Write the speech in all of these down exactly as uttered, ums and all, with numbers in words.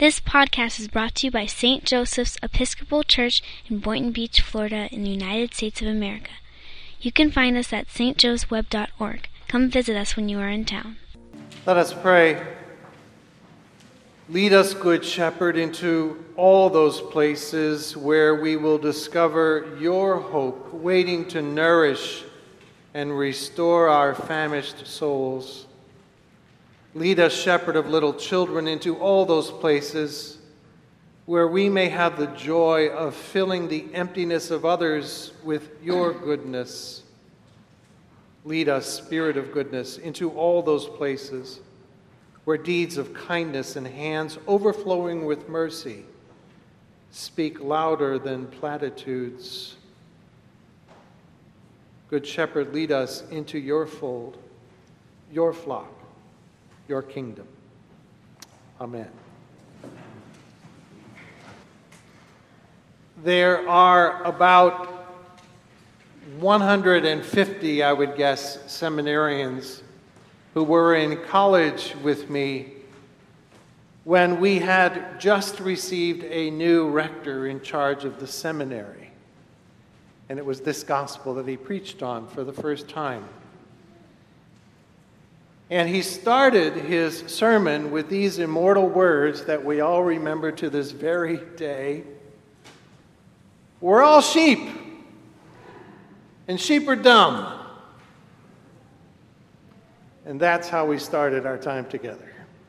This podcast is brought to you by Saint Joseph's Episcopal Church in Boynton Beach, Florida, in the United States of America. You can find us at s t joes web dot org. Come visit us when you are in town. Let us pray. Lead us, Good Shepherd, into all those places where we will discover your hope, waiting to nourish and restore our famished souls. Lead us, Shepherd of little children, into all those places where we may have the joy of filling the emptiness of others with your goodness. Lead us, Spirit of goodness, into all those places where deeds of kindness and hands overflowing with mercy speak louder than platitudes. Good Shepherd, lead us into your fold, your flock, your kingdom. Amen. There are about one hundred fifty, I would guess, seminarians who were in college with me when we had just received a new rector in charge of the seminary. And it was this gospel that he preached on for the first time. And he started his sermon with these immortal words that we all remember to this very day. We're all sheep, and sheep are dumb. And that's how we started our time together.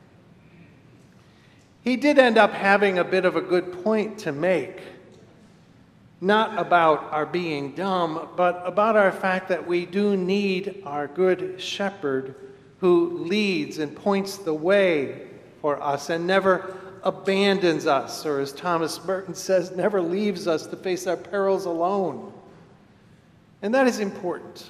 He did end up having a bit of a good point to make, not about our being dumb, but about our fact that we do need our good shepherd who leads and points the way for us and never abandons us, or as Thomas Merton says, never leaves us to face our perils alone. And that is important,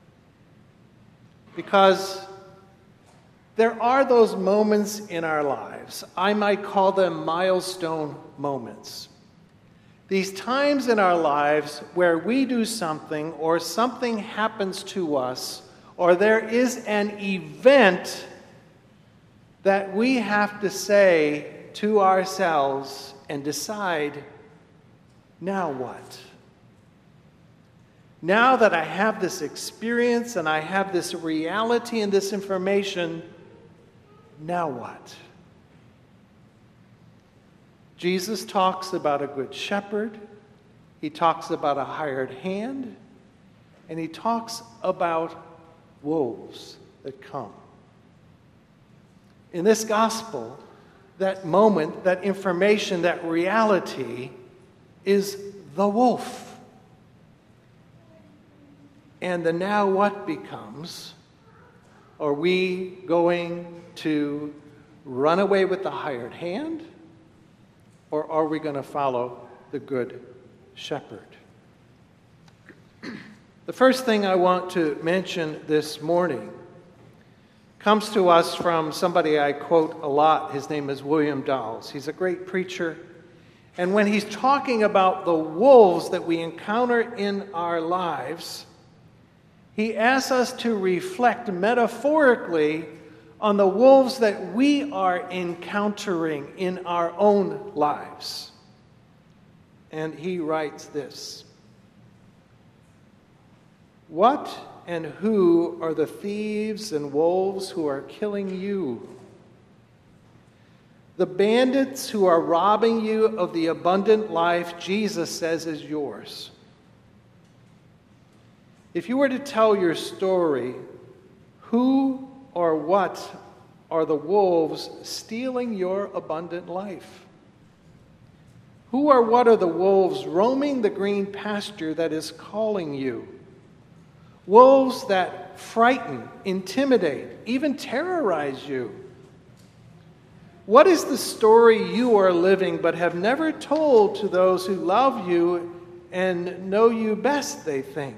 because there are those moments in our lives, I might call them milestone moments. These times in our lives where we do something or something happens to us or there is an event that we have to say to ourselves and decide, now what? Now that I have this experience and I have this reality and this information, now what? Jesus talks about a good shepherd. He talks about a hired hand. And he talks about wolves that come. In this gospel, that moment, that information, that reality is the wolf. And the now what becomes, are we going to run away with the hired hand, or are we going to follow the good shepherd? The first thing I want to mention this morning comes to us from somebody I quote a lot. His name is William Dawes. He's a great preacher. And when he's talking about the wolves that we encounter in our lives, he asks us to reflect metaphorically on the wolves that we are encountering in our own lives. And he writes this: what and who are the thieves and wolves who are killing you? The bandits who are robbing you of the abundant life Jesus says is yours. If you were to tell your story, who or what are the wolves stealing your abundant life? Who or what are the wolves roaming the green pasture that is calling you? Wolves that frighten, intimidate, even terrorize you. What is the story you are living but have never told to those who love you and know you best, they think?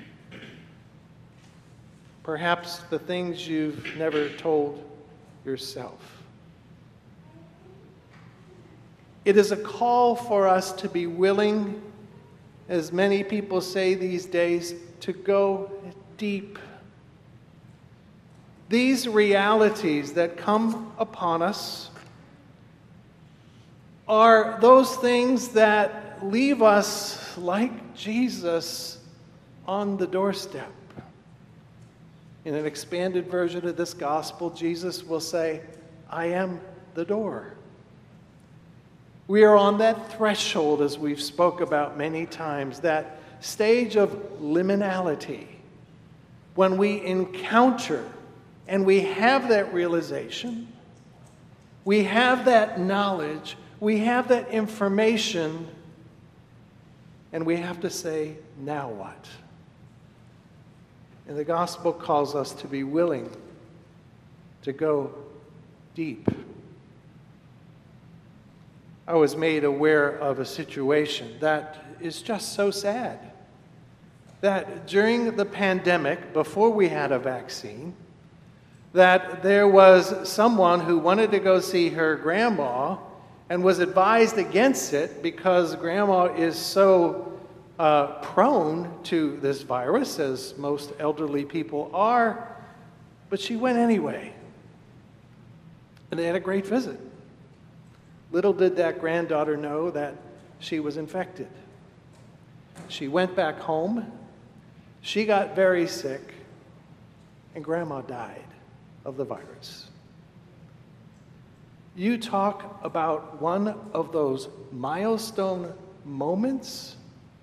Perhaps the things you've never told yourself. It is a call for us to be willing, as many people say these days, to go deep. These realities that come upon us are those things that leave us like Jesus on the doorstep. In an expanded version of this gospel, Jesus will say, I am the door. We are on that threshold, as we've spoke about many times, that stage of liminality, when we encounter and we have that realization, we have that knowledge, we have that information, and we have to say, now what? And the gospel calls us to be willing to go deep. I was made aware of a situation that is just so sad. That during the pandemic, before we had a vaccine, that there was someone who wanted to go see her grandma and was advised against it because grandma is so uh, prone to this virus, as most elderly people are, but she went anyway. And they had a great visit. Little did that granddaughter know that she was infected. She went back home, she got very sick, and grandma died of the virus. You talk about one of those milestone moments.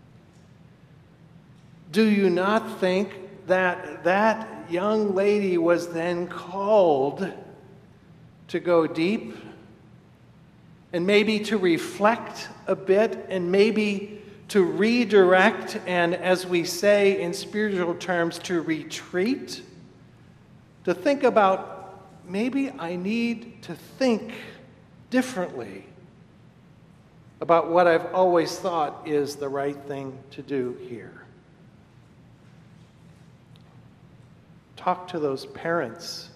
Do you not think that that young lady was then called to go deep and maybe to reflect a bit and maybe to redirect and, as we say in spiritual terms, to retreat? To think about, maybe I need to think differently about what I've always thought is the right thing to do here. Talk to those parents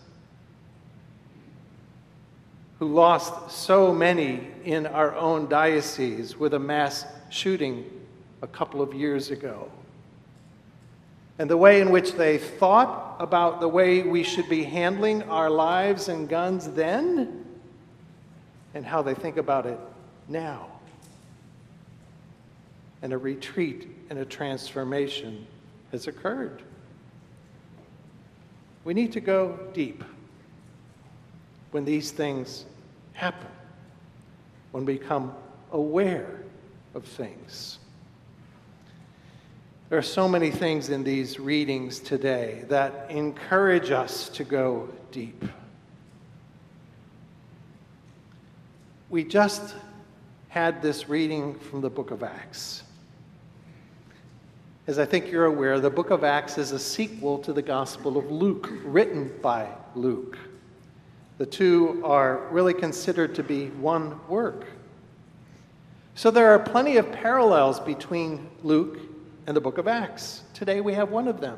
who lost so many in our own diocese with a mass shooting a couple of years ago. And the way in which they thought about the way we should be handling our lives and guns then, and how they think about it now. And a retreat and a transformation has occurred. We need to go deep when these things happen, when we become aware of things. There are so many things in these readings today that encourage us to go deep. We just had this reading from the book of Acts. As I think you're aware, the book of Acts is a sequel to the Gospel of Luke, written by Luke. The two are really considered to be one work. So there are plenty of parallels between Luke and the book of Acts. Today we have one of them.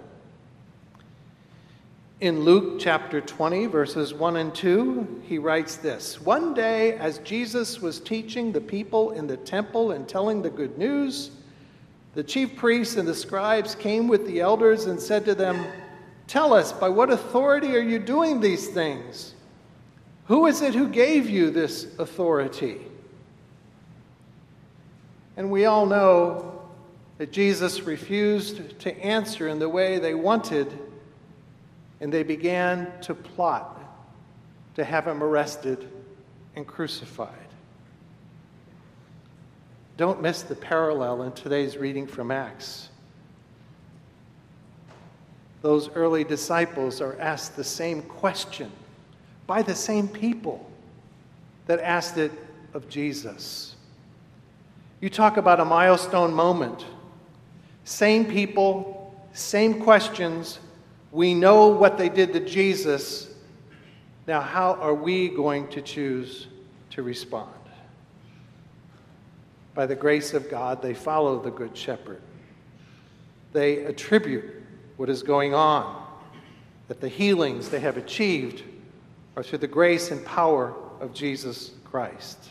In Luke chapter twenty, verses one and two, he writes this: One day, as Jesus was teaching the people in the temple and telling the good news, the chief priests and the scribes came with the elders and said to them, "Tell us, by what authority are you doing these things? Who is it who gave you this authority?" And we all know that Jesus refused to answer in the way they wanted, and they began to plot to have him arrested and crucified. Don't miss the parallel in today's reading from Acts. Those early disciples are asked the same question by the same people that asked it of Jesus. You talk about a milestone moment. Same people, same questions. We know what they did to Jesus. Now, how are we going to choose to respond? By the grace of God, they follow the Good Shepherd. They attribute what is going on, that the healings they have achieved are through the grace and power of Jesus Christ.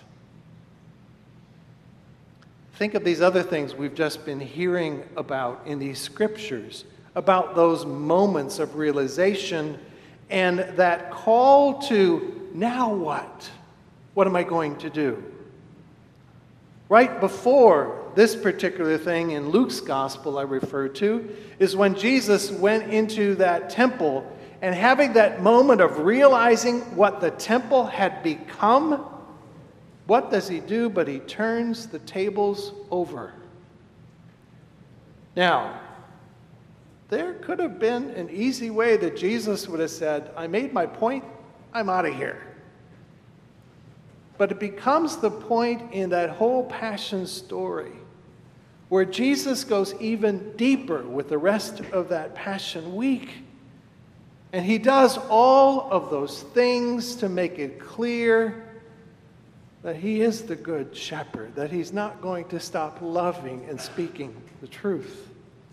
Think of these other things we've just been hearing about in these scriptures, about those moments of realization and that call to, now what? What am I going to do? Right before this particular thing in Luke's gospel I refer to is when Jesus went into that temple, and having that moment of realizing what the temple had become, what does he do? But he turns the tables over. Now, there could have been an easy way that Jesus would have said, I made my point, I'm out of here. But it becomes the point in that whole passion story where Jesus goes even deeper with the rest of that Passion Week. And he does all of those things to make it clear that he is the good shepherd, that he's not going to stop loving and speaking the truth.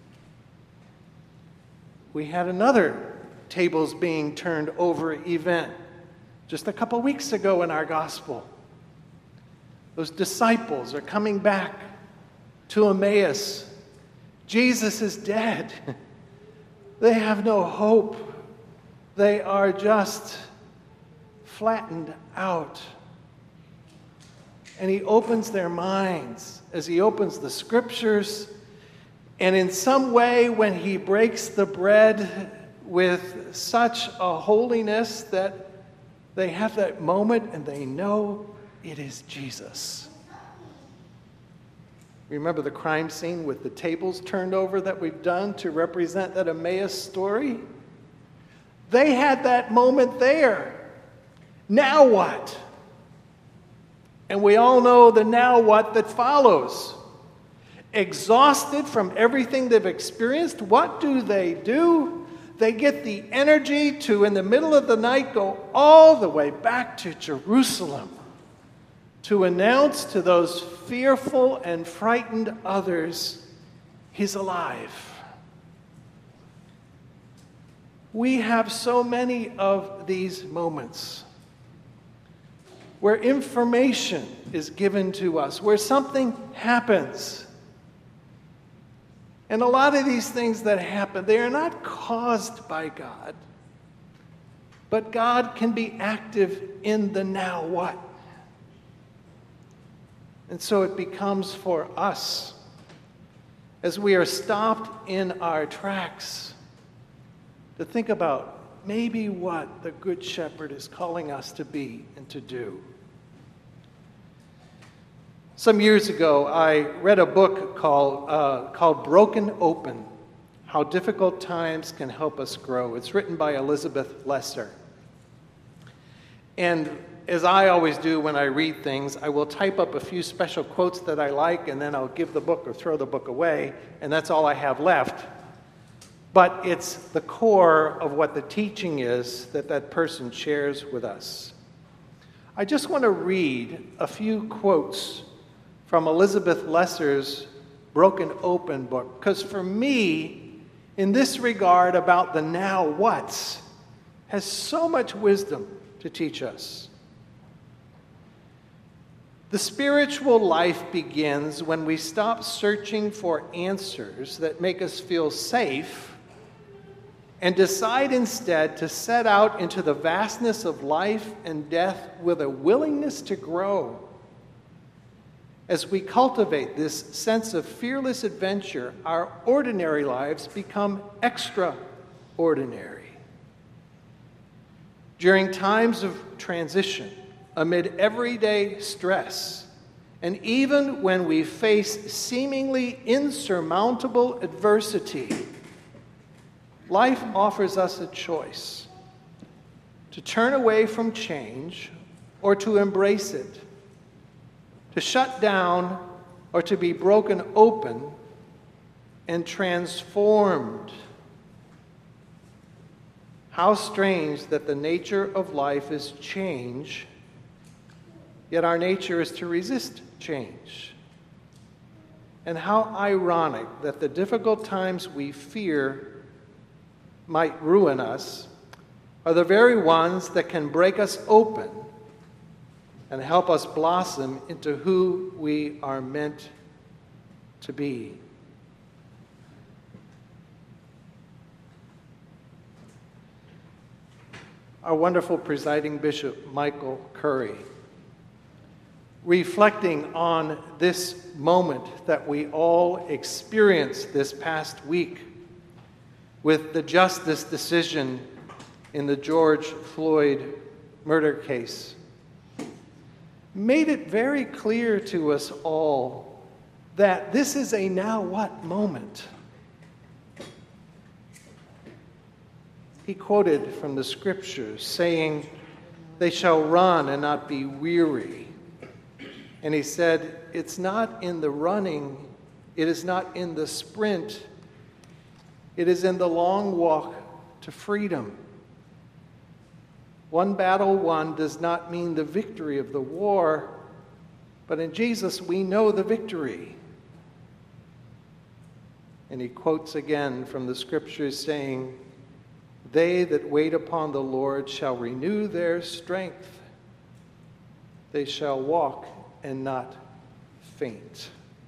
We had another tables being turned over event just a couple weeks ago in our gospel. Those disciples are coming back to Emmaus. Jesus is dead. They have no hope. They are just flattened out. And he opens their minds as he opens the scriptures. And in some way, when he breaks the bread with such a holiness that they have that moment and they know it is Jesus. Remember the crime scene with the tables turned over that we've done to represent that Emmaus story? They had that moment there. Now what? And we all know the now what that follows. Exhausted from everything they've experienced, what do they do? They get the energy to, in the middle of the night, go all the way back to Jerusalem to announce to those fearful and frightened others, he's alive. We have so many of these moments where information is given to us, where something happens. And a lot of these things that happen, they are not caused by God, but God can be active in the now what. And so it becomes for us, as we are stopped in our tracks, to think about maybe what the Good Shepherd is calling us to be and to do. Some years ago, I read a book called, uh, called Broken Open, How Difficult Times Can Help Us Grow. It's written by Elizabeth Lesser. And as I always do when I read things, I will type up a few special quotes that I like, and then I'll give the book or throw the book away, and that's all I have left. But it's the core of what the teaching is that that person shares with us. I just want to read a few quotes from Elizabeth Lesser's Broken Open book, because for me, in this regard about the now what's, has so much wisdom to teach us. The spiritual life begins when we stop searching for answers that make us feel safe and decide instead to set out into the vastness of life and death with a willingness to grow. As we cultivate this sense of fearless adventure, our ordinary lives become extraordinary. During times of transition, amid everyday stress, and even when we face seemingly insurmountable adversity, life offers us a choice: to turn away from change or to embrace it, to shut down or to be broken open and transformed. How strange that the nature of life is change, yet our nature is to resist change. And how ironic that the difficult times we fear might ruin us are the very ones that can break us open and help us blossom into who we are meant to be. Our wonderful presiding bishop, Michael Curry, reflecting on this moment that we all experienced this past week with the justice decision in the George Floyd murder case, made it very clear to us all that this is a now what moment. He quoted from the scriptures saying, "They shall run and not be weary." And he said, it's not in the running, it is not in the sprint, it is in the long walk to freedom. One battle won does not mean the victory of the war, but in Jesus we know the victory. And he quotes again from the scriptures saying, "They that wait upon the Lord shall renew their strength. They shall walk and not faint."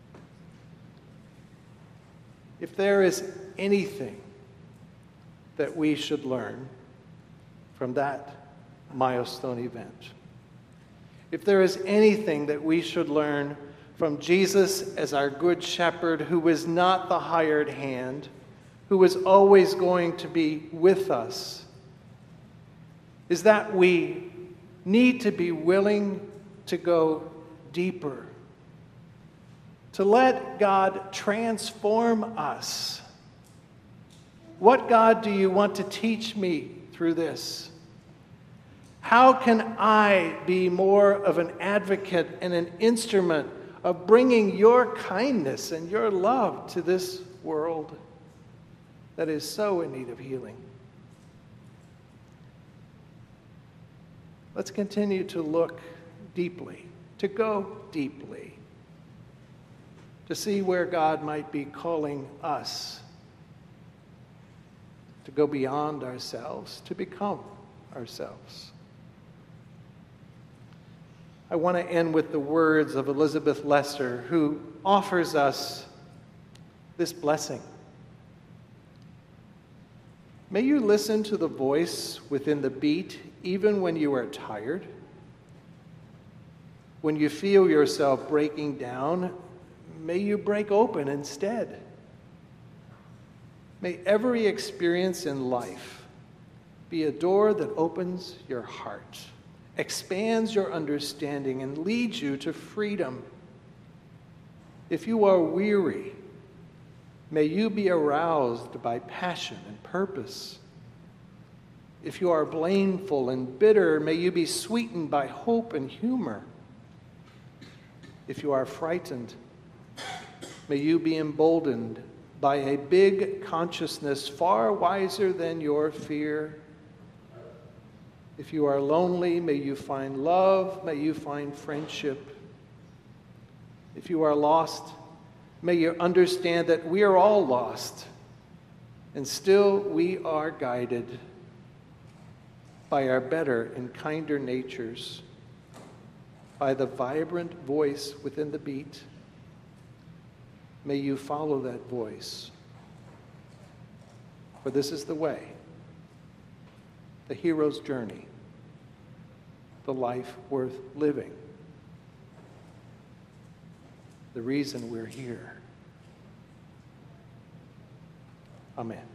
If there is anything that we should learn from that milestone event, if there is anything that we should learn from Jesus as our good shepherd, who is not the hired hand, who is always going to be with us, is that we need to be willing to go deeper, to let God transform us. What, God, do you want to teach me through this? How can I be more of an advocate and an instrument of bringing your kindness and your love to this world that is so in need of healing? Let's continue to look deeply, to go deeply, to see where God might be calling us to go beyond ourselves, to become ourselves. I want to end with the words of Elizabeth Lester, who offers us this blessing. May you listen to the voice within the beat, even when you are tired. When you feel yourself breaking down, may you break open instead. May every experience in life be a door that opens your heart, expands your understanding, and leads you to freedom. If you are weary, may you be aroused by passion and purpose. If you are blameful and bitter, may you be sweetened by hope and humor. If you are frightened, may you be emboldened by a big consciousness far wiser than your fear. If you are lonely, may you find love, may you find friendship. If you are lost, may you understand that we are all lost, and still we are guided by our better and kinder natures, by the vibrant voice within the beat. May you follow that voice, for this is the way, the hero's journey, the life worth living, the reason we're here. Amen.